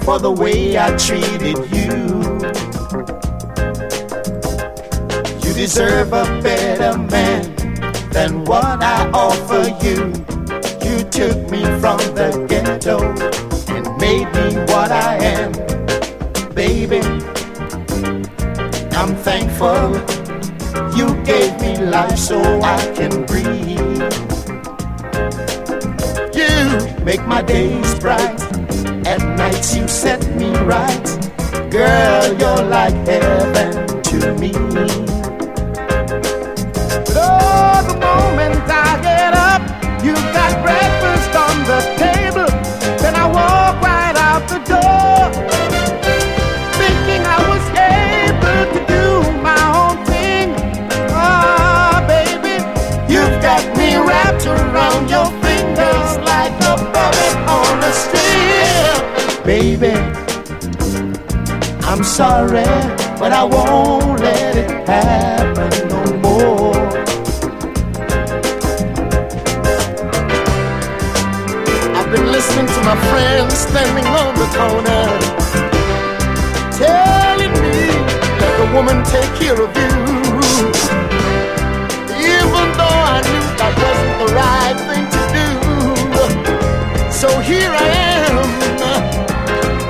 for the way I treated you. You deserve a better man than what I offer you. You took me from the ghetto and made me what I am. Baby, I'm thankful you gave me life so I can breathe. You make my days bright, at nights you set me right. Girl, you're like heaven to me. But oh, the moment I get up, you got breakfast on the table. Then I walk right out the door, thinking I was able to do my own thing. Oh, baby, you've got me wrapped around your fingers like a puppet on a string. Baby, I'm sorry, but I won't let it happen no more. I've been listening to my friends standing on the corner, telling me, let the woman take care of you.